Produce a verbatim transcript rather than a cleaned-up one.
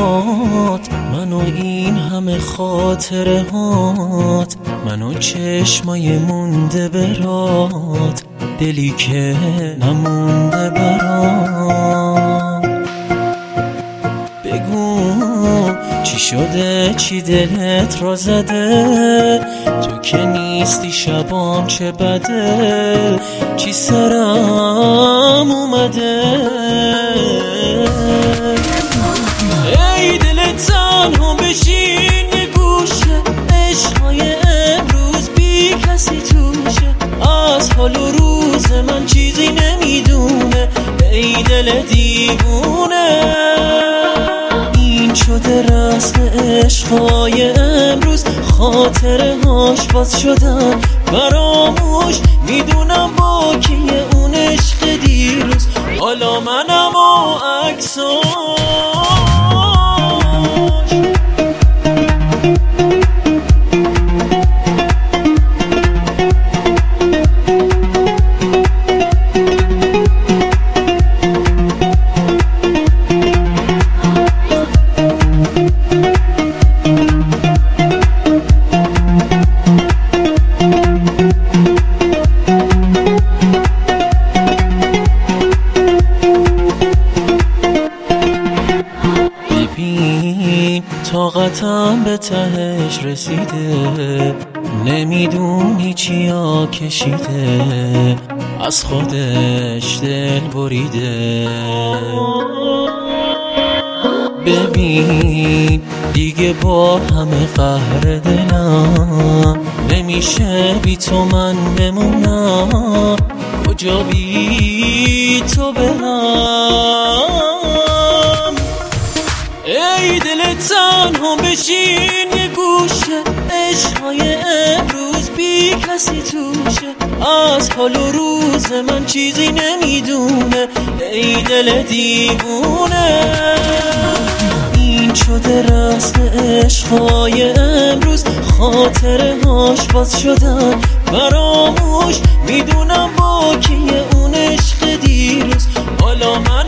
هات، منو این همه خاطره هات، منو چشمای مونده برات، دلی که نمونده برات. بگو چی شده، چی دلت را زده، تو که نیستی شبام چه بده، چی سرم اومده. ای دل تنها بشین یه گوشه، عشقای امروز بی کسی توشه، از حال و روز من چیزی نمیدونه. ای دل دیوونه، این شده رسم عشقای امروز، خاطره هاش باز شدن فراموش، میدونم با کیه اون عشق دیروز، حالا منم و عکساش. طاقتم به تهش رسیده، نمیدونی چیا کشیده، از خودش دل بریده. ببین دیگه با همه قهر دلم، نمیشه بی تو من بمونم، کجا بی تو برم. ای دل تنها بشین یه گوشه، عشقای امروز بی کسی توشه، از حال و روز من چیزی نمیدونه. ای دل دیوونه، این شده رسم عشقای امروز، خاطره هاش باز شدن فراموش، میدونم با کیه اون عشق دیروز، حالا من